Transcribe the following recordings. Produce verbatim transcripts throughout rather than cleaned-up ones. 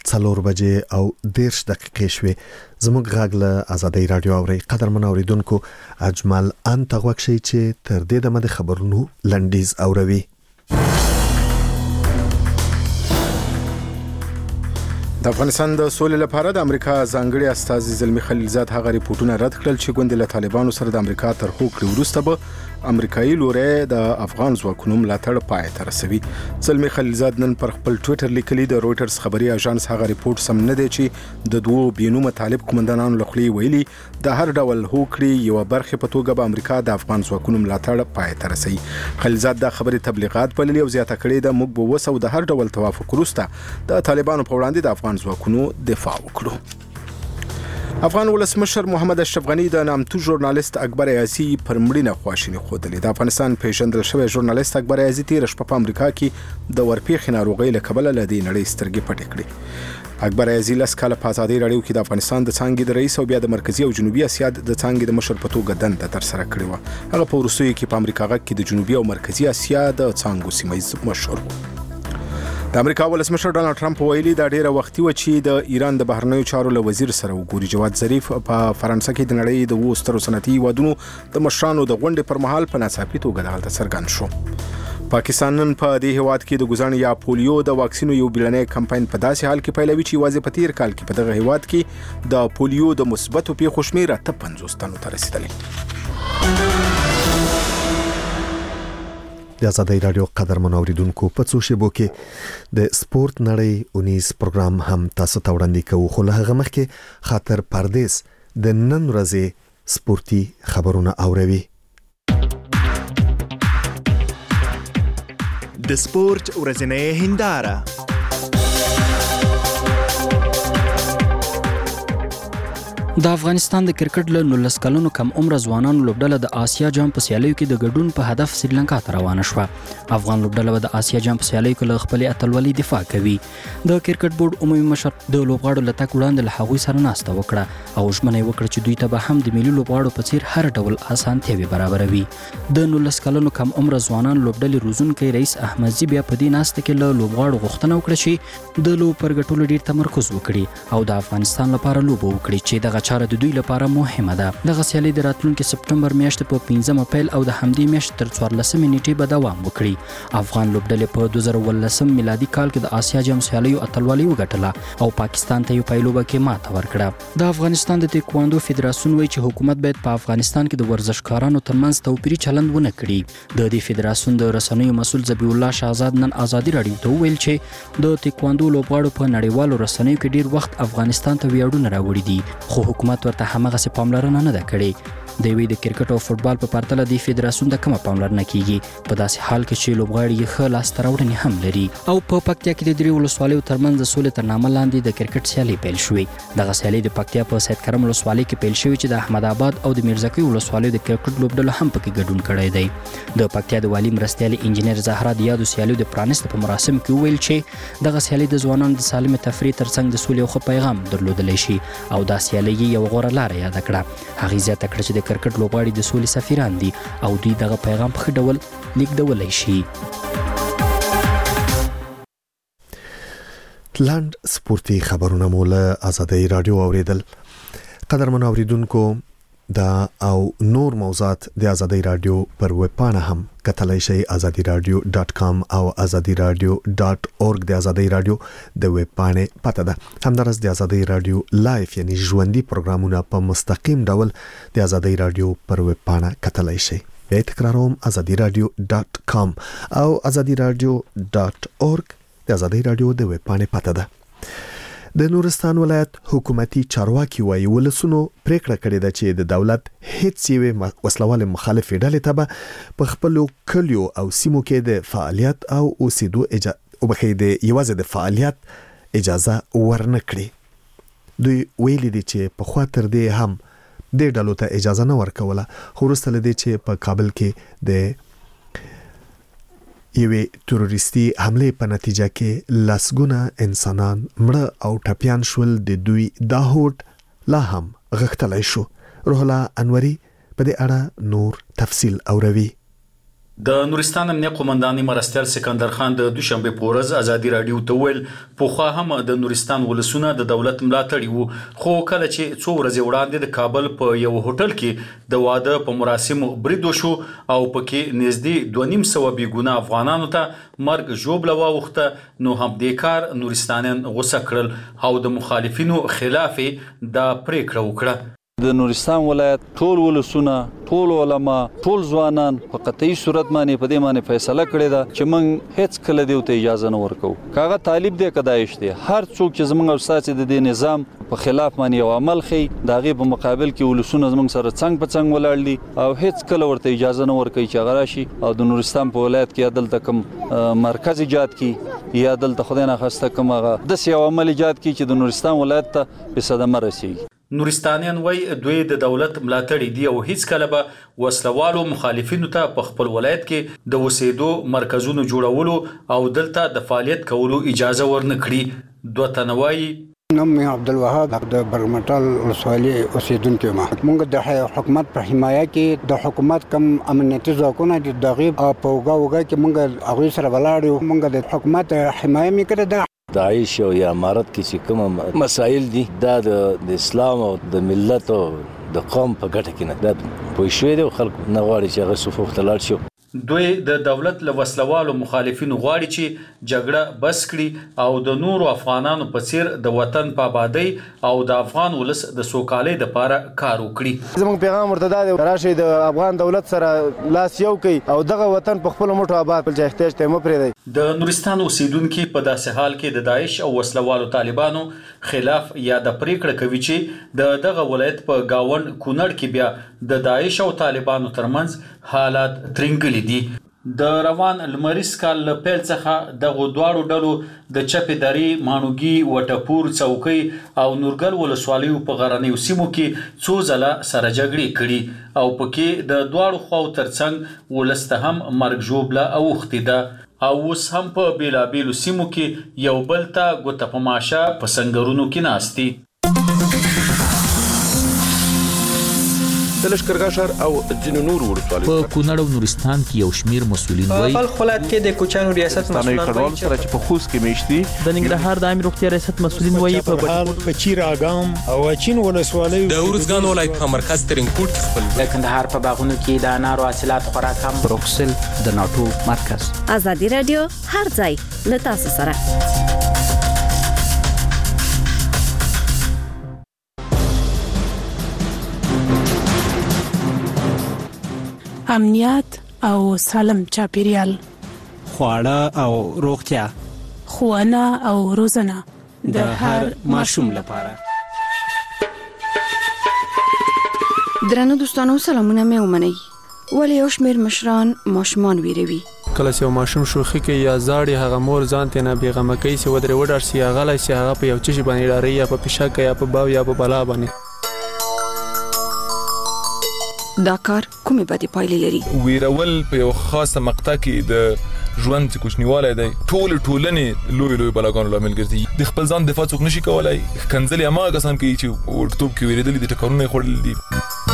څلور بجې او دیرش دقیقې شوې. زموږ غږ له آزادۍ رادیو اوري. قدرمن اوریدونکو، اجمل ان تغوک شي چې تر دې دمه د خبرونو لنډیز اوروي. د افغانستان د سولې لپاره د امریکا ځانګړي استازي زلمی خلیلزاد هغه ریپورتونه رد کړل چې ګوند له طالبانو سره د امریکا تر هوکړې وروسته به امریکایي لوري د افغان ځواکونو ملاتړ پای ته رسوي. زلمی خلیلزاد نن پر خپل ټوئیټر لیکلي د رويټرز خبري اژانس هغه ریپورت سم نه دی چې د دوو بینو مطالب کومندانانو لخوا ویلي د هر ډول هوکړې یو برخه په توګه به امریکا د افغان ځواکونو ملاتړ پای ته رسوي. خلیلزاد د خبري تبلیغات بللي او زیاته کړې د موږ به وسو د هر ډول توافق وروسته د طالبانو په وړاندې د افغان ځواکونو دفاع وکړو. افغان ولسمشر محمد اشرف غنی د نامتو ژورنالیست اکبر ایازي پر مړینه خواشیني خوده. د افغانستان پیژندل شوی ژورنالیست اکبر ایازي تیر شپه په امریکا کې د ورپېښې ناروغۍ له کبله له دې نړۍ سترګې پټې کړې. اکبر ایازي لاس کاله په ازادۍ راډیو کې د افغانستان د څانګې د رئیس او بیا د مرکزی او جنوبي اسیا د څانګې د مشر په توګه دنده تر سره کړې و. هغه په روسیې کې په امریکا کې د جنوبي او مرکزی اسیا د څانګو سیمایي مشر و. د امریکا ولسمشر ډانلډ ټرمپ ویلي دا ډیره وختي و چې د ایران د بهرنیو چارو له وزیر سره وګوري. جواد ظریف په فرانسه کې د نړۍ د وو سترو صنعتي هیوادونو د مشرانو د غونډې پر مهال په ناڅاپي توګه دلته څرګند شو. پاکستان نن په دې هیواد کې د ګزان یا پولیو د واکسینو یو بیلنې کمپاین په داسې حال کې پیلوي چې واځي په تیر کال کې په دغه هیواد کې د پولیو د مثبتو پیښو شمېر ته پنځوس تنو ته رسیدلی. د آزادۍ رادیو قدرمن اوریدونکو، په څو شیبو کې د سپورت نړۍ اونیز پروګرام هم تاسو ته وړاندې کوو، خو له هغه مخکې خاطر پردیس د نن ورځې سپورتي خبرونه اوروي. د سپورت ورځنۍ هنداره. د افغانستان د کرکټ له نولس کلونو کم عمر ځوانانو لوبډله د آسیا جام په سیالیو کې د ګډون په هدف سریلانکا ته روانه شوه. افغان لوبډله د آسیا جام په سیالیو کې له خپلې اتلولۍ دفاع کوي. د کرکټ بورډ عمومي مشر د لوبغاړو له تګ وړاندې له هغوی سره ناسته وکړه او ژمنه یې وکړه چې دوی ته به هم د ملي لوبغاړو په څیر هر ډول اسانتیاوې برابروي. د نولس کلونو کم عمر ځوانان لوبډلې روزونکی رئیس احمدزي بیا په دې ناسته کې له لوبغاړو غوښتنه وکړه چې د لوب پر ګټلو ډیر تمرکز وکړي او د افغانستان لپاره لوبه وکړي چې دغه چاره د دوی لپاره مهمه ده. دغه سیالي د راتلونکي سپټمبر میاشتې په پنځمه پیل او د همدې میاشتې تر څوارلسمې نیټې به دوام وکړي. افغان لوبډلې په دوه زره اوولسم میلادي کال کې د آسیا جام سیالیو اتلولي وګټله او پاکستان ته یو پایلوبه کې ماته ورکړه. د افغانستان د تایکواندو فدراسیون وایي چې حکومت باید په افغانستان کې د ورزشکارانو ترمنځ توپیري چلند ونه کړي. د دې فدراسیون د رسنیو مسؤل ذبیح الله شهزاد نن آزادي راډیو ته وویل چې د تایکواندو لوبغاړو په نړیوالو رسنیو کې ډیر وخت افغانستان ته ویاړونه راوړي دي، خو حکومت ورته همغه څه پاملرنه نه ده کړې. د وی د کرکټ او فوتبال په پرتله د فدراسیون د کومه پاملرنه کیږي په داسې حال کې چې لوبغاړي یې ښه لاسته راوړنې هم لري. او په پکتیا کې د درې ولسوالیو ترمنځ د سولې تر نامه لاندې د کرکټ سیالي پیل شوې. دغه سیالي د پکتیا په سید کرم ولسوالۍ کې پیل شوې چې د احمد آباد او د میرزکوي ولسوالیو د کرکټ لوبډلو هم پکې ګډون کړی دی. د پکتیا د والي مرستیال انجینر زهرا د یادو سیالیو د پرانیست په مراسم کې وویل چې دغه سیالي د ځوانانو د سالمه تفریح ترڅنګ د سولې او ښه پیغام درلودلی شي او دا سیالي یو غوره لاره یاد کړه. هغه زیاته کړه چې د کرکټ لوبغاړي د سولې سفیران دي او دوی دغه پیغام په ښه ډول لیږدولی شي. لنډ سپورتي خبرونه مو له آزادۍ رادیو اوریدل. قدرمن اوریدونکو، دا او نور موضوعات د آزادۍ رادیو پر ویب پاڼه هم کتلای شئ. آزادی رادیو ډاٹ کام او آزادی رادیو ډاٹ اورګ د آزادۍ رادیو د ویب پاڼې پته ده. همدارس د آزادۍ رادیو لایف یعنی ژوندۍ پروګرامونه په مستقیم ډول د آزادۍ رادیو پر ویب پاڼه کتلای شئ. بیا تکراروم، آزادی رادیو ډاٹ کام او آزادی رادیو ډاٹ اورګ د آزادۍ رادیو د ویب پاڼې پته ده. د نورستان ولایت حکومتي چارواکي وایي ولسونو پریکړه کړې ده چې د دولت هیڅ یوې وسلواله مخالفې ډلې ته به په خپلو کلیو او سیمو کې د فعالیت او اوسېدو اجازه وبخښئ د یوازې د فعالیت اجازه ورنه کړي. دوی ویلي دي چې پخوا تر دې هم دې ډلو ته اجازه نه ورکوله، خو وروسته له دې چې په کابل کې د یوې تروریستي حمله په نتیجه کې لسګونه انسانان مړه او ټپیان شول، د دوی دا هوډ لا هم غښتلی شو. روح الله انوري په دې اړه نور تفصیل اوروي. د نورستان امنیه قومنداني مرستیال سکندر خان د دوشنبه په ورځ ازادي رادیو ته ویل پوخا هم د نورستان ولسونه د دولت ملاتړي وو خو کله چې څو ورځې وړاندې د کابل په یو هوټل کې د واده په مراسمو برید وشو او پکې نږدې دوه نیم سوه بېګناه افغانانو ته مرګ ژوبله واوښته نو همدې کار نورستانیان غوسه کړل او د مخالفینو خلاف یې دا پریکړه وکړه. د نورستان ولایت ټول ولسونه ټول علما ټول ځوانان په قطعي صورت باندې په دې باندې فیصله کړې ده چې موږ هیڅ کله دیو ته اجازه نه ورکو. کاغه طالب دی کدایش دی هر څوک چې زموږ استاد د دې نظام په خلاف باندې یو عمل خي داغه په مقابل کې ولسونه زموږ سره څنګ په څنګ ولاړ دي او هیڅ کله ورته اجازه نه ورکوي چې غراشي او د نورستان په ولایت کې عدالت کوم مرکز ایجاد کی یا عدالت خدای نه خواسته کوم د سیاو عمل ایجاد کی چې د نورستان ولایت ته په صدمه رسیږي. نورستانیان وای دوی د دولت ملاتړي دي او هیڅ کله به وسلوالو مخالفینو ته په خپل ولایت کې د وسیدو مرکزونو جوړولو او دلته د فعالیت کولو اجازه ورنکړي. دوه تنوي نوم عبدالوهاب د برمټال ولسوالۍ اوسیدونکو ما موږ د حکومت په حمایه کې د حکومت کم امنیتي ځواکونه د دغه په وګا وګا کې موږ هغه سره ولاړو موږ د حکومت حمایه میکړه. داعش او یا امارت کې چې کوم مسائل دي دا د اسلام او د ملت او د قوم په ګټه کې نه ده په شوې دي خلکو نه غواړي چې هغه صفوف ته لاړ شي. دوی د دولت له وسلوالو مخالفینو غواړي چې جګړه بس کړي او د نورو افغانانو په څیر د وطن په آبادی او د افغان ولس د سوکالۍ لپاره کار وکړي. زموږ پیغام ورته دا دی راشي د افغان دولت سره لاس یو کوي او دغه وطن په خپل موټو آباد په احتیاج ته مو پرې دی. د نورستان اوسیدونکو په داسې حال کې د داعش او وسلوالو طالبانو خلاف یا د پریکړه کوي چې د دغه ولایت په گاون کونړ کې بیا د داعش او طالبانو ترمنځ حالات ترنګلي دي. د روان لمریز کال له پیل څخه دغه دواړو ډلو د چپې درې مانوګي وټپور چوکۍ او نورګل ولسوالیو په غرنیو سیمو کې څو ځله سره جګړې کړي او پکې د دواړو خواو ترڅنګ ولسته هم مرګ ژوبله اوښتې ده او اوس هم په بیلابیلو سیمو کې یو بل ته ګوته په ماشه په سنګرونو کې ناست دي. د لښکرګاه ښار او ځینو نورو ولسوالیو په کونړ او نورستان کې یو شمیر مسؤلین وایي په ولایت کې د کوچانو ریاست مسؤلین وایي چې په خوست کې میشتي د ننګرهار د عامه روغتیا ریاست مسؤلین وایي په بهار په چیر اګام او چین ولسوالیو د ورزګان ولایت په مرکز ترینکوټ کې خپل د کندهار په باغونو کې د انارو حاصلات خورا کم بروکسل د ناتو مرکز. ازادي رادیو هر ځای له تاسو سره. امنیت او سالم چاپیریال خواړه او روغتیا ښوونه او روزنه د هر ماشوم لپاره. درنو دوستانو سلامونه مې ومنئ. ولې یو شمېر مشران ماشومان ویروي کله چې ماشوم شوخي کوي یا زاړي هغه مور ځان ته نه بیغمه کوي چې ودرې وډار سي هغه لای سي هغه په یو چشي باندې لاري یا په پښه کې یا په باو یا په بلا باندې دا کار کومې بدې پایلې لري. ویرول په یو خاصه مقطع کې د ژوند کوچنیوالی دی ټول ټولنې لوی لوی بلاګانو لامل ګرځي. د خپل ځان دفاع څوک نشي کولای. کنځلې هماغه کسان کوي چې ورتوب کې ویریدلي دي ټکرونه یې خوړلي دي.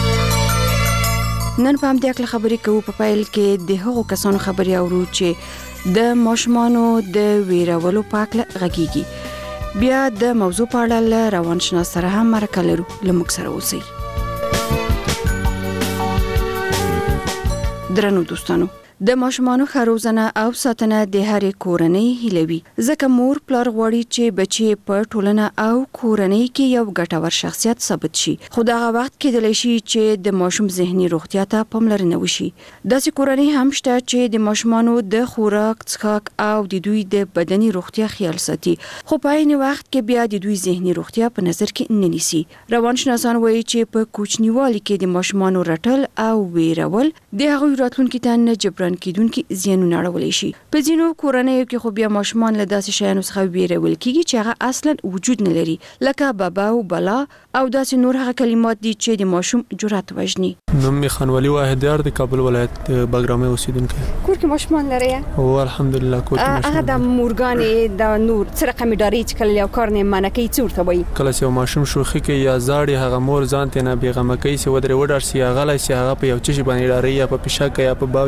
نن په همدې اړه خبرې کوو. په پیل کې د هغو کسانو خبرې اورو چې د ماشومانو د ویرولو په اړه غږیږي. بیا د موضوع په اړه له روانشناس سره هم مرکه لرو. له موږ سره اوسئ. درنو دوستانو د ماشومانو ښه روزنه او ساتنه د هرې کورنۍ هیله وي ځکه مور پلار غواړي چې بچي په ټولنه او کورنۍ کې یو ګټور شخصیت ثابت شي. خو دغه وخت کېدلی شي چې د ماشوم ذهني روغتیا ته پاملرنه وشي. داسې کورنۍ هم شته چې د ماشومانو د خوراک څښاک او د دوی د بدني روغتیا خیال ساتي خو په عین وخت کې بیا د دوی ذهني روغتیا په نظر کې نه نیسي. روانشناسان وایي چې په کوچنیوالي کې د ماشومانو رټل او ویرول د هغوی راتلونکي ته نه جبران کیدونکي زیانونه اړولی شي. په ځینو کورنیو کې خو بیا ماشومان له داسې شیانو څخه ویرول کیږي چې هغه اصلا وجود نه لري لکه بابا او بلا او داسې نور هغه کلمات دي چې د ماشوم جرأت وژني. نوم می خانوالي واحد یار د کابل ولایت بګرامه اوسیدونکی. کور کې ماشومان لري او الحمدلله کور کې ماشومان. هغه د مورګانې د نور څه رقم ډاری چې کله یو کار نه منکې څورته وي. کله چې ماشوم شوخي کوي یا زاړي هغه مور ځان ته نه بیغمه کوي چې ودرې وډار سي هغه لای سي هغه په یو چشي باندې ډاری یا په پښه کې یا په باو یا په بلا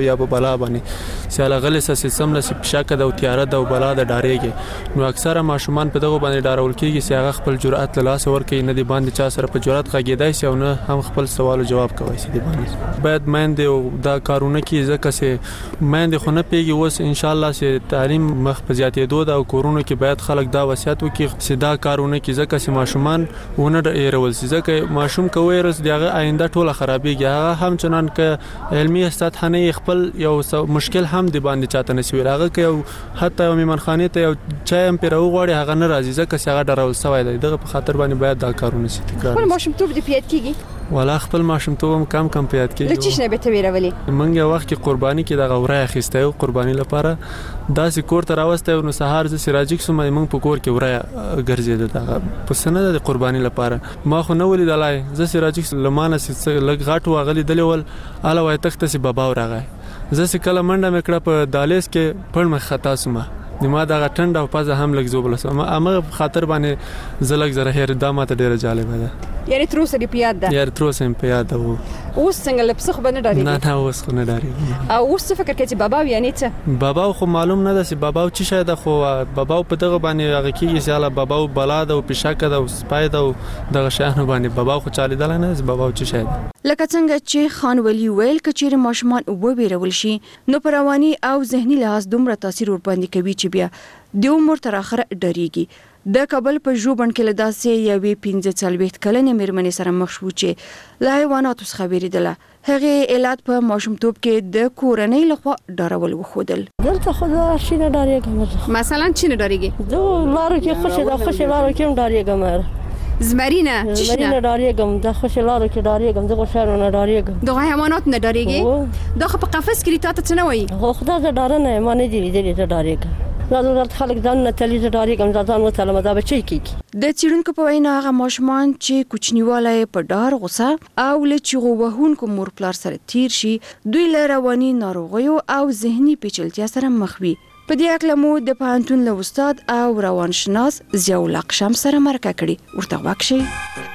بلا باندې سیاله غلې سه سم لسی پشاکه د تیاره د بلا د ډارېږي نو اکثره ماشومان په دغه باندې ډارول کېږي چې هغه خپل جرأت له لاسه ورکوي نه دی باندې چا سره په جرأت غږېدای شي او نه هم خپل سوال او جواب کوي سي دی باندې باید مېندې او دا کارونه کې ځکه چې مېندې خو نه پیږي اوس ان شاء الله چې تعلیم مخ په زیاتېدو دا او کورونو کې باید خلک دا وصیت وکړي چې دا کارونه کې ځکه چې ماشومان ونه ډېرول شي ځکه ماشوم کوي رس دغه آینده ټوله خرابېږي هغه هم چنان ک علمي سطح نه خپل یو مشکل هم دی باندې چاته نشي هغه کې حتی یو میمنخانه ته یو چای هم پیرو غواړي هغه نه راځي ځکه چې هغه ډارول سوی دی دغه په خاطر باندې باید دا کارونه شي تکرار خپل ماشومتوب دې پیاد کیږي ولا خپل ماشومتوب هم کم کم پیاد کیږي لچ نه به تویرولي منګ یو وخت کې قرباني کې د غوړای اخیسته او قرباني لپاره داسې کور ته راوسته نو سهار ز سراجیک سم موږ په کور کې وړای ګرځیدل دا په سند د قرباني لپاره ما خو نو ولیدلای ز سراجیک لمانه لګ غاټو غلي دلول اله وای تخته سي بابا ورغای ز سې کله منډه مکړه په دالیس کې پړ مخ خطا سم نما دا غټند او پازه هم لګ زوبل سم امه خاطر باندې زلګ زره هر دامه ته ډیره جالب ده یعنی تر اوسه دې پیاد ده یار تر اوسه هم پیاد ده اوس څنګه لپسخ باندې ډاری نه نه اوس خو نه ډاری او اوس فکر کوي چې بابا یعنی څه بابا خو معلوم نه ده چې بابا چې شاید خو بابا په دغه باندې هغه کېږي چې الله بابا بلاد او پښاکه ده او سپای ده او دغه شاهنه باندې بابا خو چالي دل نه بابا چې شاید لکه څنګه چې خان ولی ویل کچېر ماشومان وبېرول شي نو پرواني او ذهني لحاظ دومره تاثیر ور باندې کوي چې بیا د عمر تر اخره ډریږي د کابل په ژوبڼ کې لداسې یوې پنځه څلوېښت کلنې مېرمنې سره مخ شو چې له حیواناتو څخه وېرېدله هغې علت په ماشومتوب کې د کورنۍ لخوا ډارول وښودل دلته خو زه شي نه ډارېږم مثلا چې نه ډارېږي زه لارو کې خوشې ده خوشې لارو کې هم ډارېږم زمرینه چې نه ډارېږم د خوشې لارو کې ډارېږم د غوښانو نه ډارېږم د حیوانات نه ډارېږي دا خو په قفس کې تا ته څه نه وایي خو خدا زه ډاره نه یم ما نه دي لیدلي زه ډارېږم دا ضرورت خلک ځان نه تلي زه ډارېږم زه ځان وتلم دا به چی کېږي د څېړونکو په وینا هغه ماشومان چې کوچنیوالی په ډار غوسه او له چیغو وهونکو مور پلار سره تیر شي دوی له رواني ناروغیو او ذهني پیچلتیا سره مخ وي په دې اړه مو د پوهنتون له استاد او روانشناس ضیاء الله قشم سره مرکه کړې ورته غوږ شئ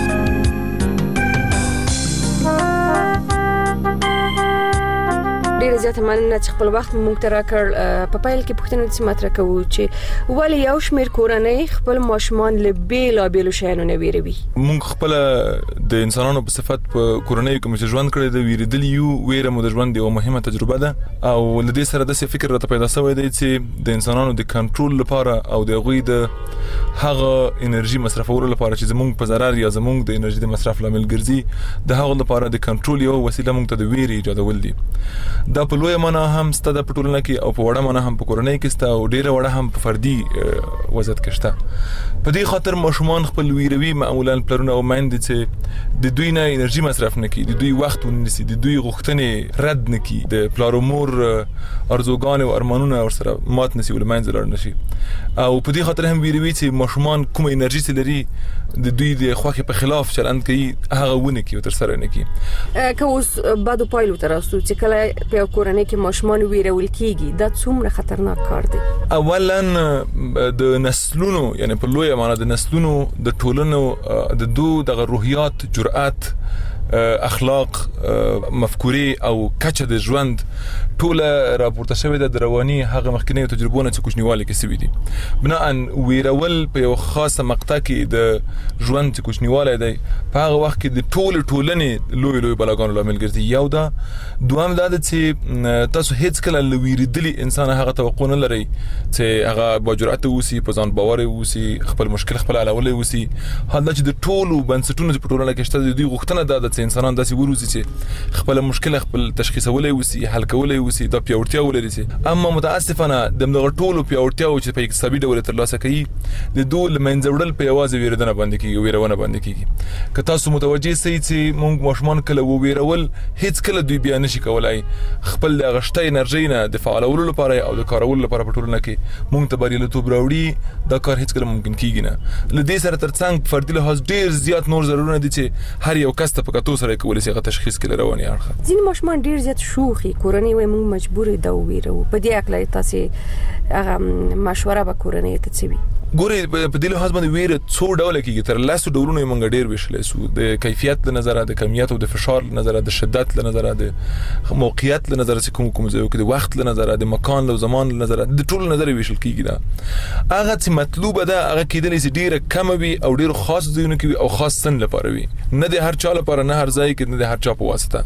ډیره زیاته مننه چې خپل وخت مونږ ته راکړ په پایل کې پوښتنه دې مطرح کوو چې ولې یو شمېر کورنۍ خپل ماشومان له بیلابېلو شیانو نه ویروي مونږ خپل د انسانانو په صفت په کورنۍ کې چې ژوند کړی د ویریدل یو ویره مو د ژوند یو مهمه تجربه ده او لدې سره د فکر راته پیدا شوی دی چې د انسانانو د کنټرول لپاره او د غوی د هغه انرژي مصرفولو لپاره چې زمونږ په ضرر یا زمونږ د انرژي د مصرف لامل ګرځي د هغه لپاره د کنټرول یو وسیله مونږ ته د ویري ایجادول دي دا په لوی معنا هم ست د پټولنه کې او په وړه معنا هم په کورنۍ کې ست او ډیره وړه هم په فردي وضعیت کې شته په دې خاطر ماشومان خپل ویروي معمولا پلرونه او مایند چې د دوی نه انرژي مصرف نه کوي د دوی وخت ونیسي د دوی غوښتنې رد نه کوي د پلار مور ارزوګان او ارمانونه ورسره مات نشي ول مایند لار نشي او په دې خاطر هم ویروي چې ماشومان کوم انرژي لري د دوی د خوخي په خلاف چلند کوي هغه ونه کوي تر سره نه کوي که اوس بعد پایلو تراسو چې کله په کورنۍ کې ماشومان ویرول کیږي دا څومره خطرناک کار دی اولا د نسلونو یعنی په لوی معنا د نسلونو د ټولنو د دوه د روحيات جرأت اخلاق مفکوري او کچه د ژوند ټوله راپورته شوې ده د رواني هغه مخکنی تجربو نه چې کوچنیواله کې سوي دي بناء ویرول په یو خاصه مقطع کې د ژوند چې کوچنیواله دی په هغه وخت کې د ټوله ټولنې لوی لوی بلاګانو لامل ګرځي یو دا دوام دا چې تاسو هیڅ کله لویریدلی انسان هغه توقع نه لري چې هغه با جرأت وسی په ځان باور وسی خپل مشکل خپل حلول وسی حالدا چې د ټولو بنسټونو په ټولنه کې شته د دوی غوښتنه ده انسانان داسې وروزي چې خپل مشکل خپل تشخیصولای وسی حل کولای وسی د پیاوړتیا ولري چې اما متاسفانه د دغه ټولو پیاوړتیا او چې په اقتصادي ډول تر لاسه کوي د دوه لمنځوړل په یوازې ویردنه باندې کیږي ویرونه باندې کیږي که تاسو متوجي سئ چې مونږ ماشومان کله ویرول هیڅ کله دوی بیان نشي کولای خپل د غشته انرژي نه د فعالولو لپاره او د کارولو لپاره په ټولنه کې مونږ ته بریالیتوب راوړي دا کار هیڅ کله ممکن کیږي نه لدې سره ترڅنګ فردي لحاظ ډیر زیات نور ضرورونه دي چې هر یو کس ته په کتو سره کولای شي تشخیص کړي رواني اړه ځین ماشومان ډیر زیات شوخي کورنۍ وای موږ مجبور دا ویرو په دې اکل تاسو هغه مشوره به کورنۍ ته چوي ګوري په دې له حساب باندې ویره څو ډول کیږي تر لاسو ډولونه موږ ډیر وشلې سو د کیفیت له نظر د کمیت او د فشار له نظر د شدت له نظر د موقعیت له نظر چې کوم کوم ځای کې د وخت له نظر د مکان له زمان له نظر د ټول نظر وشل کیږي دا هغه چې مطلوبه ده هغه کېدلی چې ډیره کم وي او ډیر خاص ځایونه کې او خاص سن لپاره وي نه د هر چا لپاره نه هر ځای کې نه د هر چا په واسطه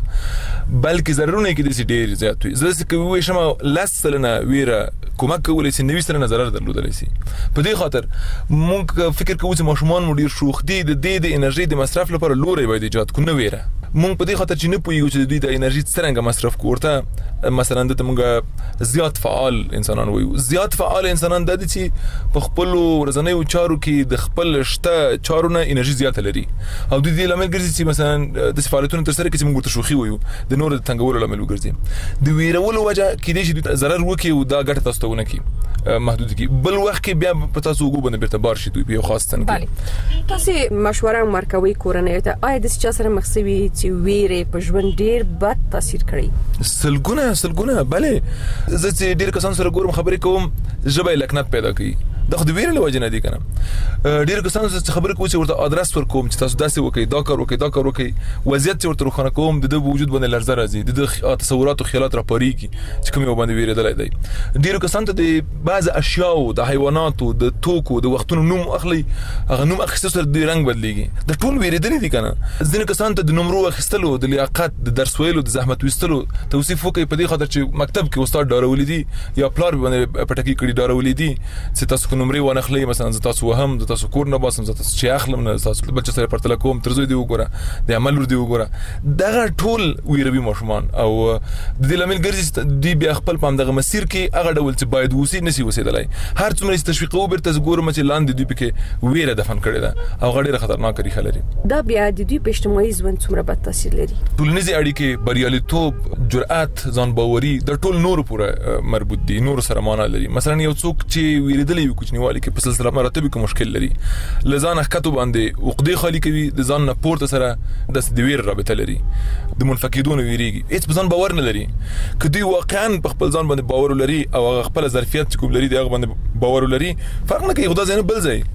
بلکې ضروري کې د ډیر زیات وي زه چې کوي شمه لسلنه ویره کومک کولای شي نوې سره نظر درلودلی شي په دې خاطر مونږ فکر کوو چې ماشومان مو ډیر شوخ دي د دې د انرژي د مصرف لپاره لوري باید ایجاد کو نه ویره مونږ په دې خاطر چې نه پوهیږو چې دوی د انرژي څنګه مصرف کوړته مثلا د مونږ زیات فعال انسانان وایو زیات فعال انسانان د دې چې په خپل ورځنیو چارو کې د خپل شته چارو نه انرژي زیات لري او دوی د لامل ګرځي چې مثلا د فعالیتونو تر سره کې مونږ ته شوخي وایو د نور د تنګولو لامل وګرځي د ویرولو وجه کې دې چې ضرر وکي او دا ګټه تاسو ته ونه کی محدود کی بل وخت کې بیا په تاسو وګو باندې بیرته بار شي دوی په خاص تن کې تاسو مشوره مرکوي کورنۍ ته آیا د چا سره مخسوي چې ویره په ژوند ډیر بد تاثیر کړی سلګونه سلګونه بلې زه چې ډیر کسان سره ګورم خبرې کوم ژبه لکنت پیدا کوي دا خو د ویرې له وجه نه دي کنه ډیر کسان چې خبرې کوي چې ورته ادرس ورکوم چې تاسو داسې وکړئ دا کار وکړئ دا کار وکړئ وضعیت چې ورته روښانه کوم د وجود باندې لرزه راځي د تصورات او خیالات راپارېږي چې کوم یو باندې ویرېدلی دی ډیرو کسان ته د بعض اشیاء د حیواناتو د توکو د وختونو نوم اخلي هغه نوم اخیستو سره د رنګ بدلیږي د ټول ویرېدلي دي کنه ځینې کسان ته د نمرو اخیستلو د لیاقت د درس ویلو د زحمت ویستلو توصیف وکړي په دې خاطر چې مکتب کې استاد ډارولې دي یا پلار باندې پټکی کړي ډارولې دي چې تاسو کو نمرې ونه اخلي مثلا ز تاسو وهم د تاسو کور نه باسم ز تاسو چې اخلم نه تاسو بل څه سره پرتل کوم ترځو دی وګوره د عمل ور دی وګوره دغه ټول ویروي ماشومان او د دې لامل ګرځي دی بیا خپل پام دغه مسیر کې هغه ډول چې باید وسی نسی وسیدلای هر څومره تشویق او برته ګورم چې لاندې دی پکې ویره دفن کړي دا او غډه خطرناک لري خلري دا بیا د دوی په اجتماعي ژوند څومره بد تاثیر لري ټولنیزي اړیکې بریالیتوب جرأت ځان باوري د ټول نور پورې مربوط دي نور سره معنا لري مثلا یو څوک چې ویریدلی وي کوچنیوالي کې په سلسله مراتب کې مشکل لري لزان حقته باندې عقدې خالی کوي د ځان نه پورته سره د دویر رابطه لري د منفقدون ویریږي هیڅ ځان باور نه لري کدی واقعا په خپل ځان باندې باور لري او خپل ظرفیت کوم لري دغه باندې باور لري فرق نه کوي خدای زنه بل ځای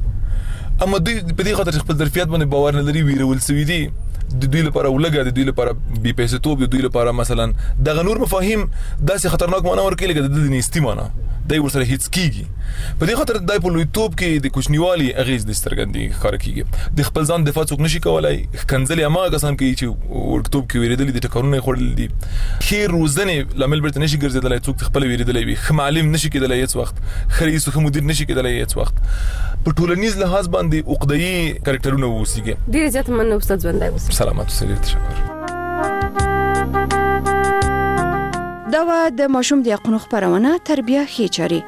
اما دوی په دې خاطر خپل ظرفیت باندې باور نه لري ویرول سوي دي د دوی لپاره ولګه د دوی لپاره بي پیسې توپ د دوی لپاره مثلا دغه نور مفاهیم داسې خطرناک معنا ورکړي لکه د دنيستي معنا دای ورسره هیڅ کیږي په دې خاطر دای په لوی توپ کې د کوچنیوالي اغیز د سترګندې ښکار کیږي د خپل ځان دفاع څوک نشي کولای کنځلې اما کسان کوي چې ورکتوب کې ویریدل دي ټکرونه خورل دي خیر روزنه لامل برته نشي ګرځیدلای څوک خپل ویریدل وي خ معلم نشي کېدلای هیڅ وخت خريس خو مدیر نشي کېدلای هیڅ وخت په ټولنیز لحاظ باندې عقدایي کریکټرونه ووسیږي ډیر زیات مننه استاد ژوندای اوسه سلامات اوسئ تشکر دا و د ماشوم د حقوقو خبرونه تربیه خېچاري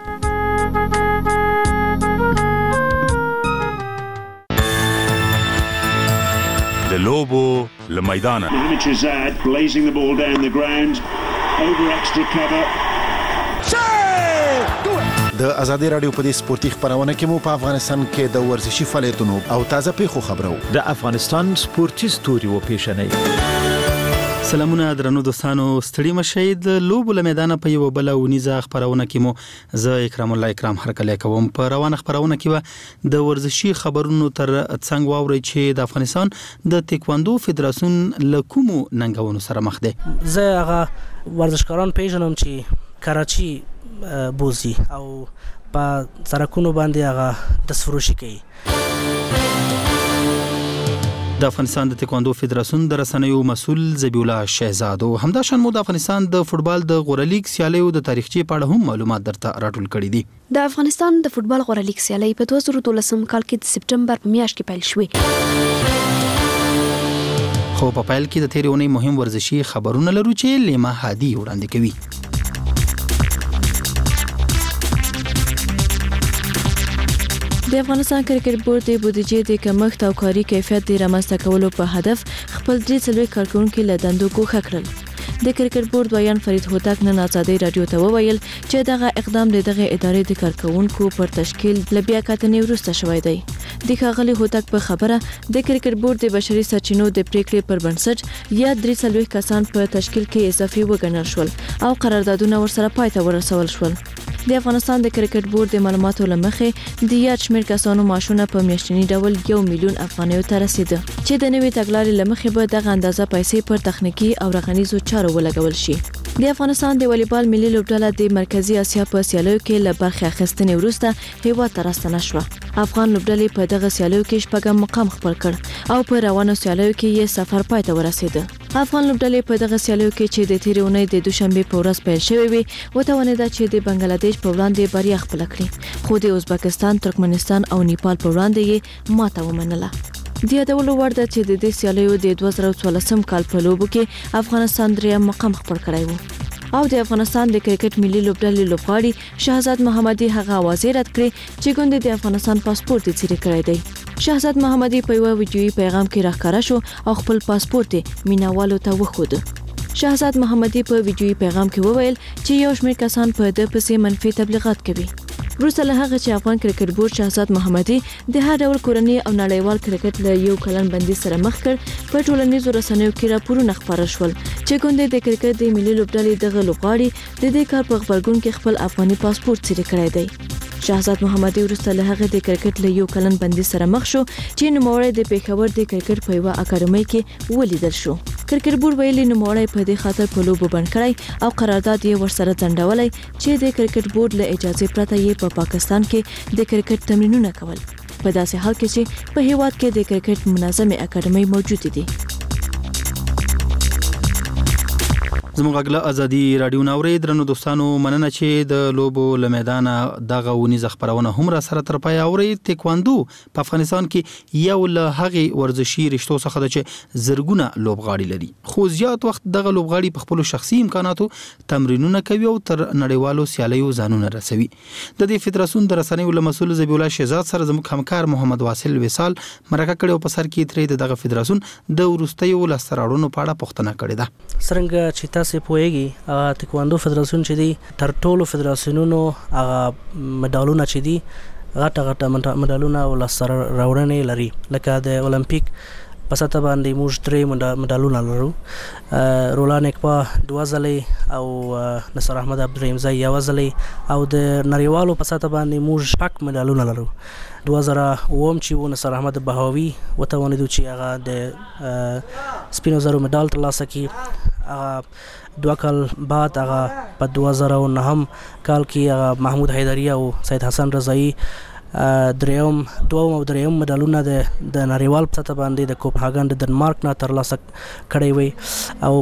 د لوبو لمیدانه Mohamed Shahzad blazing the ball down the ground over extra cover د ازادي رادیو په دې سپورتي خبرونه کې مو په افغانستان کې د ورزشي فعالیتونو او تازه پیښو خبرو د افغانستان سپورتي ستوري و پیښنې سلامونه درنو دوستانو ستړي مشئ د لوبو له میدان په یو بل ونیزه خبرونه کې مو زه اکرام الله اکرام هرکلی کوم په روانه خبرونه کې د ورزشي خبرونو تر څنګ واوري چې د افغانستان د تکواندو فدراسیون له کومو ننګونو سره مخ دی زه هغه ورزشکاران پیژنم چې کراچي بوزي او په سرکونو باندې هغه د سفروشي کوي د افغانستان د تکواندو فدراسیون د رسنیو مسول ذبیح الله شهزاد او همداشان مو د افغانستان د فوتبال د غورلیګ سیالیو د تاریخچې په اړه هم معلومات درته راټول کړي دي د افغانستان د فوتبال غورلیګ سیالي په دوه زره دولسم کال کې د سپټمبر په میاشت کې پیل شوې خو په پیل کې د تیرې اونۍ مهم ورزشي خبرونه لرو چې لیما هادي وړاندې کوي د افغانستان کرکټ بورډ د بودیجې د کمښت او کاري کیفیت د رامنځته کولو په هدف خپل درې څلوېښت کارکونکي له دندو ګوښه کړل. د کرکټ بورډ ویان فرید هوتک نن آزادۍ رادیو ته وویل چې دغه اقدام د دغه ادارې د کارکونکو پر تشکیل له بیا کتنې وروسته شوی دی. د ښاغلي هوتک په خبره د کرکټ بورډ د بشري سرچینو د پریکړې پر بنسټ یا درې څلوېښت کسان په تشکیل کې اضافي وګڼل شول او قراردادونه ورسره پای ته ورسول شول. د افغانستان د کرکټ بورډ د معلوماتو لمخې د یاد شمېر کسانو معاشونه په میاشتني ډول یو میلیون افغانیو ته رسیده چې د نوې تګلارې لمخې به دغه اندازه پیسې پر تخنیکي او رغنیزو چارو ولګول شي. د افغانستان د والیبال ملي لوبډله د مرکزی اسیا په سیالیو کې له برخې اخیستنې وروسته هیواد ته راستنه شوه. افغان لوبډلې په دغه سیالیو کې شپږم مقام خپل کړ او په روانو سیالیو کې یې سفر پای ته ورسېده. افغان لوبډلې په دغه سیالیو کې چې د تیرې اونۍ د دوشنبه په ورځ پیل شوې وي وتوانېده چې د بنگلاديش په وړاندې بریا خپل کړي، خو د ازبکستان، ترکمنستان او نیپال په وړاندې یې ماته ومنله. د یادولو وړ ده چې د دې سیالیو د دوه زره څوارلسم کال په لوبو کې افغانستان دریم مقام خپل کړی و او د افغانستان د کرکټ ملي لوبډلې لوبغاړي شهزاد محمدي هغه اوازې رد کړې چې ګوندې د افغانستان پاسپورت یې څیرې کړی دی. شهزاد محمدي په یو ویډیويي پیغام کې راښکاره شو او خپل پاسپورت یې مینوالو ته وښود. شهزاد محمدي په ویډیويي پیغام کې وویل چې یو شمېر کسان په د پسې منفي تبلیغات کوي. وروسته له هغه چې افغان کرکټ بورډ شهزاد محمدي د هر ډول کورنۍ او نړیوال کرکټ له یو کلن بندي سره مخ کړ، په ټولنیزو رسنیو کې راپورونه خپاره شول چې ګوندې د کرکټ د ملي لوبډلې دغه لوبغاړي د دې کار په غبرګون کې خپل افغاني پاسپورت څیرې کړی دی. شهزاد محمدي وروسته له هغه د کرکټ له یو کلن بندي سره مخ شو چې نوموړی د پېښور د کرکټ په یوه اکاډمۍ کې ولیدل شو. کرکټ بورډ ویلي نوموړی په دې خاطر په لوبو بند کړی او قرارداد یې ورسره ځنډولی چې د کرکټ بورډ له اجازې پرته یې په پا پاکستان کې د کرکټ تمرینونه کول، په داسې حال کې چې په هیواد کې د کرکټ منظمې اکاډمۍ موجودې دي. زموږ غږ له ازادي رادیو ناوري درنو دوستانو، مننه چې د لوبو له میدانه دغه ونیزه خبرونه هم را سره تر پای اوري. تکواندو په افغانستان کې یو له هغې ورزشي رشتو څخه ده چې زرګونه لوبغاړي لري، خو زیات وخت دغه لوبغاړي په خپل شخصي امکاناتو تمرینونه کوي او تر نړیوالو سیالیو ځانونه رسوي. د دې فدراسیون د رسنیو له مسؤل ذبیح الله شهزاد سره زموږ همکار محمد واصل وصال مرکه کړې او په سر کې ترې دغه فدراسیون د وروستیو لاسته راوړنو په اړه پوښتنه کړې ده. څرنګه چې تاسو پوهیږئ هغه تکواندو فدراسیون چې دی تر ټولو فدراسیونونو هغه مډالونه چې دي غټه غټه مډالونه او لاسته راوړنې لري، لکه د اولمپیک په سطح باندې موږ درې مډالونه لرو، رولان اکپا دوه ځلې او نصر احمد عبدالرحیمزی یوه ځلې او د نړیوالو په سطح باندې موږ شپږ مډالونه لرو. دوه زره اووم چې و نصر احمد بهاوي وتوانېدو چې هغه د سپینو زرو مډال ترلاسه کړي. هغه دوه کال بعد هغه په دوه زره او نهم کال کې هغه محمود حیدري او سید حسن رضایی دریم دوم او دریم مډالونه د د نړیوال په سطح باندې د کوپنهاګن د ډنمارک نه ترلاسه کړی وي او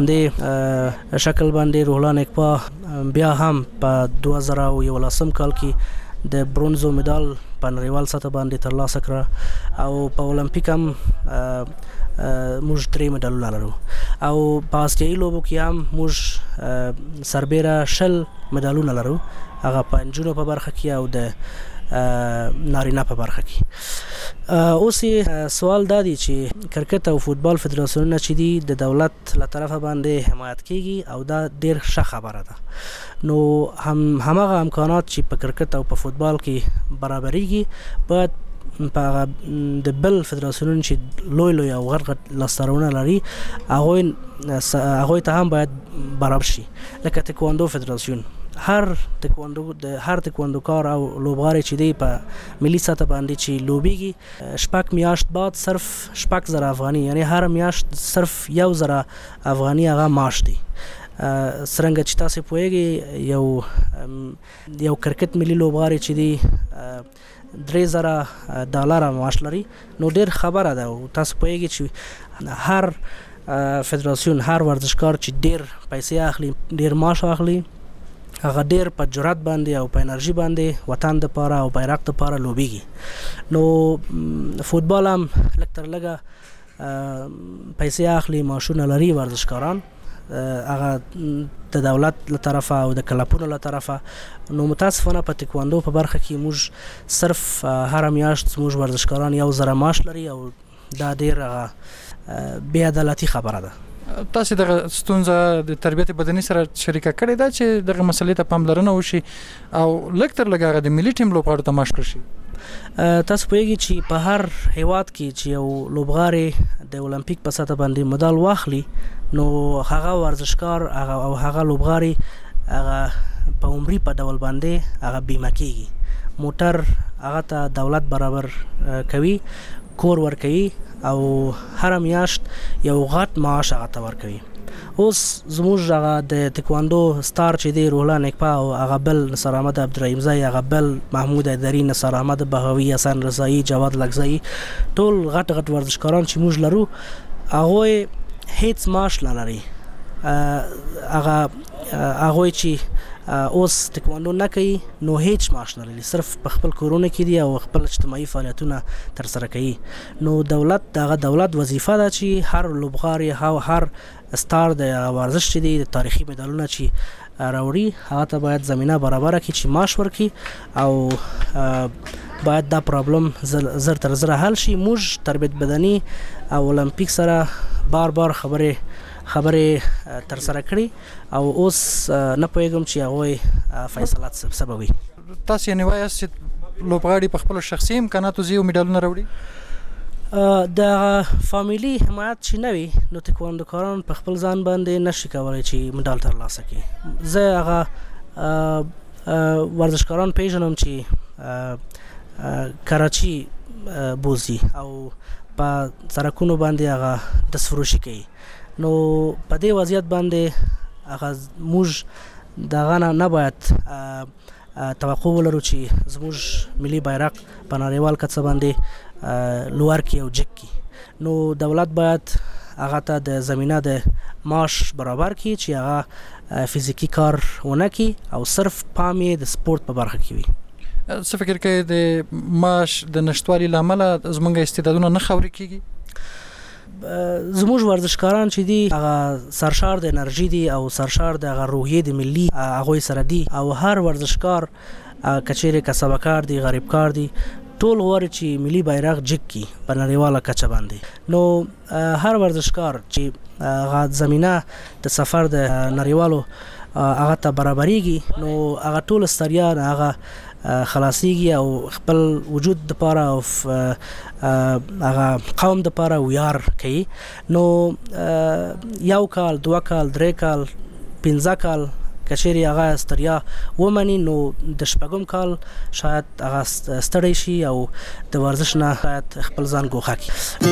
د شکل باندې روحلان اکپا بیا هم په دوه زره او یولسم کال کې د برونزو مډال په نړیوال سطح باندې ترلاسه کړه او په اولمپیک هم موږ درې مډالونه لرو او په آسیایي لوبو کې هم موږ سربیره شل مډالونه لرو، هغه په نجونو په برخه کې او د نارینه په برخه کې. اوس سوال دا دی چې کرکټ او فوتبال فدراسیونونه چې دي د دولت له طرفه باندې حمایت کیږي او دا ډیر ښه خبره ده. نو هم همغه امکانات چې په کرکټ او په فوتبال کې برابرېږي باید په د بل فدراسیونونو چې لوی لوی او غټ غټ لاسته راوړنه لري هغوی هغوی ته هم باید برابر شي. لکه تکواندو فدراسیون هر تکواندو د هر تکواندوکار او لوبغاړی چې دی په ملي سطح باندې چې لوبیږي شپږ میاشت بعد صرف شپږ زره افغاني، یعنی هر میاشت صرف یو زره افغاني هغه معاش دی. څرنګه چې تاسو پوهیږئ یو یو کرکټ ملي لوبغاړی چې دی درې زره ډالر معاش لري، نو ډیر خبره ده او تاسو پوهیږئ چې هر فدراسیون هر ورزشکار چې ډیر پیسې اخلي ډیر معاش اخلي هغه ډیر په جرأت باندې او په انرژي باندې وطن دپاره او بیرغ دپاره لوبیږي. نو فوتبال هم لږ تر لږه پیسې اخلي، معاشونه لري ورزشکاران، هغه د دولت له طرفه او د کلبونو له طرفه. نو متاسفانه په تکواندو په برخه کې موږ صرف هره میاشت موږ ورزشکاران یو زره معاش لري او دا ډیر بې عدالتي خبره ده. تاسو دغه ستونزه د تربیت بدني سره شریکه کړې ده چې دغه مسلې ته پاملرنه وشي او لږ تر لږه د ملي ټیم لوبغاړو ته معاش کړي؟ تاسو پوهیږئ چې په هر هیواد کې چې یو لوبغاړی د اولمپیک په سطح باندې مډال واخلي نو هغه ورزشکار هغه او هغه لوبغاړی هغه په عمري په ډول باندې هغه بیمه کیږي موټر هغه ته دولت برابر کوي کور ورکوي او هر میاشت یو غټ معاش هغه ته ورکوي اوس زموږ هغه د تکواندو ستار چې دی رولا نکپا او هغه بل نصر احمد عبدالرحیم زای هغه بل محمود ایدری نصر احمد بهوی حسن رضایی جواد لکزایی ټول غټ غټ ورزشکاران چې موږ لرو هغه هیڅ معاش نه لري هغه هغه چې اوس تکواندو نه کوي نو هیڅ معاش نه لري صرف په خپل کورونه کې دي او خپل اجتماعي فعالیتونه تر سره کوي نو دولت دغه دولت وظیفه ده چې هر لوبغاړی او هر ستار د ورزش چې دی د تاریخي مډالونه چې راوړي هغه ته باید زمينه برابر کړي چې معاش ورکړي او باید دا پرابلم زر تر زر حل شي موږ تربیت بدني او اولمپیک سره بار بار خبره خبره تر سره کړي او اوس نه پوهیږم چې هغه فیصلات سبب وي تاسو یې نوای چې لوبغاړي په خپل شخصي امکاناتو زیو میډالونه راوړي د فامیلی حمایت چې نه وي نو تکواندوکاران په خپل ځان باندې نشي کولای چې میډال ترلاسه کړي زه هغه ورزشکاران پیژنم چې کراچي بوزي او په سرکونو باندې هغه د سفروشي کوي نو په دې وضعیت باندې هغه موږ دغه نه باید توقع ولرو چې زموږ ملي بیرغ په نړیوال کچه باندې لوړ کی او جګ کی نو دولت باید هغه ته د زمينه د معاش برابر کی چې هغه فزیکی کار ونه کی او صرف پامې د سپورت په برخه کې وي څه فکر کوي د معاش د نشټوالي لامل زمونږ استعدادونه نه خوري کیږي زموږ ورزشکاران چې دي هغه سرشار د انرژي دي او سرشار د هغه روحیې د ملي هغه سره دي او هر ورزشکار کچېره کسبکار دي غریب کار دي ټول غواړي چې ملي بیرغ جګ کی په نړیواله کچه باندې نو هر ورزشکار چې هغه زمينه د سفر د نړیوالو هغه ته برابرېږي نو هغه ټول ستړیا هغه خلاصيږي او خپل وجود د پاره او هغه قوم د پاره ویار کوي نو یو کال دوه کال درې کال پنځه کال کچېری هغه ستړیا ومني نو د شپږم کال شاید هغه ستړی شي او د ورزش نه شاید خپل ځان ګوښه کړي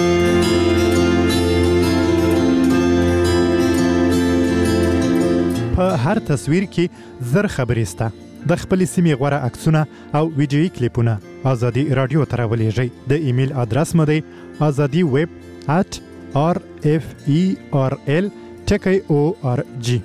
په هر تصویر کې زر خبرې سته د خپل سیمې غوره عکسونه او ویډیويي کلیپونه ازادي رادیو ته راولېږئ د ایمیل ادرس مو دی azadi web at r f e r l k o r g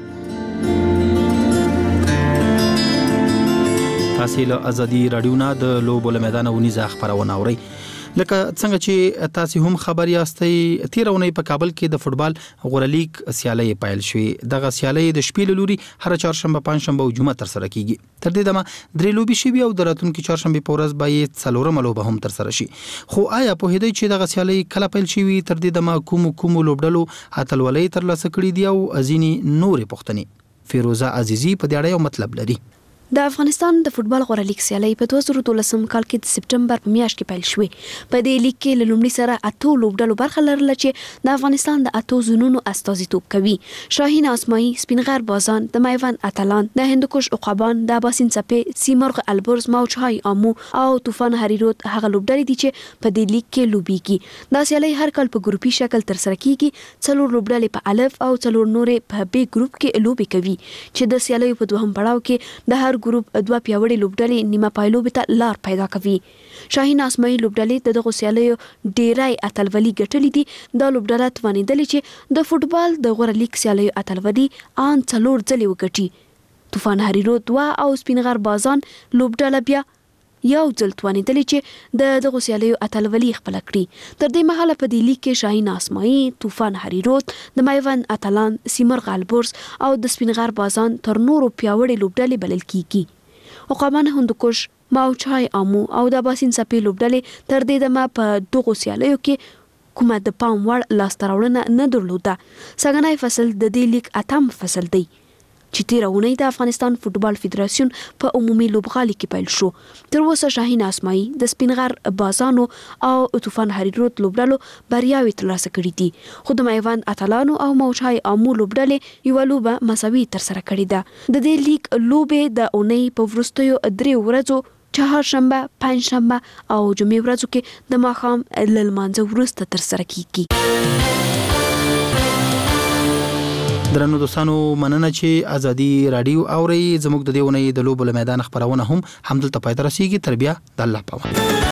تاسو له ازادي رادیو نه د لوبو له میدان ونیزه خبرونه اورئ لکه څنګه چې تاسو هم خبر یاستئ تیرونې په کابل کې د فوتبال غوړه لیگ سیالي پایل شوې دغه سیالي د شپې لوري هر چهارشنبه پنځشنبه او جمعه تر سره کیږي تر دې دمه درې لوبي شوي او د راتلونکي چهارشنبه په ورځ به څلورم لوبه هم تر سره شي خو آیا په هدي چې دغه سیالي کله پایل شوي تر دې دمه کوم کوم لوبډلو اتلولۍ تر لاسه کړې دی او ازيني نورې پښتني فیروزه عزیزی په دې اړه یو مطلب لري د افغانستان د فوتبال غوړه لیگ سیالي په دوه زره دولسم کال کې د سپټمبر په میاشت کې پیل شوې په دې لیگ کې له لومړي سره اته لوبډلو برخه لرله چې د افغانستان د اته زونونو استازیتوب کوي شاهین اسماعي سپینغر بازان د میوند اتلان د هندوکش عقابان د باسین چپه سیمرغ البرز موجهای امو او طوفان هریرود هغه لوبډلې دي چې په دې لیگ کې لوبيږي دا سیالي هر کال په ګروپي شکل تر سره کیږي څلور لوبډلې په الف او څلور نورې په بي ګروپ کې لوبي کوي چې د سیالي په دوهم پړاو کې د هر ګروپ دوه پیاوړي لوبډلې نیمه پایلوبې ته لار پیدا کوي شاهین اسماعي لوبډلې دغه سیالیو ډیرای اتلولي ګټلې دي د لوبډله توانیدلې چې د فوتبال د غوړه لیگ سیالیو اتلولي ان څلور ځلې وګټي طوفان هریرود دوه او سپینغر بازان لوبډله بیا یو ځل توانیدلې چې د دغه سیالیو اتلولي خپل کړي تر دې مهاله په دې لیگ کې شاهین اسماعي طوفان هریرود د میوند اتلان سیمرغ البرز او د سپینغر بازان تر نورو پیاوړي لوبډلې بلل کیږي عقابان هندوکش موجهای امو او د باسین چپه لوبډلې تر دې دمه په دغه سیالیو کې کومه د پام وړ لاسته راوړنه نه درلوده څنګه فصل د دې لیگ اتم فصل دی چې تیرونه د افغانستان فوتبال فدراسیون په عمومي لوبغالي کې پیل شو. تر اوسه شاهین اسماعي د سپینغر بازانو او طوفان حریرود لوبډلو بریاوي ترلاسه کړې دي، خو د میوند اتلانو او موچای امو لوبډلې یو لوبه مساوي تر سره کړې ده. د دې لیگ لوبې د اونۍ په وروستیو درې ورځو چهارشنبه، پنځشنبه او جمعې ورځو کې د ماښام له لمانځه وروسته ترسره کیږي. درنو دوستانو مننه چې ازادي رادیو اوري. زموږ د دې ونې د لوبو له میدان خبرونه هم همدلته پای ته رسیږي. تر بیا د الله په امان.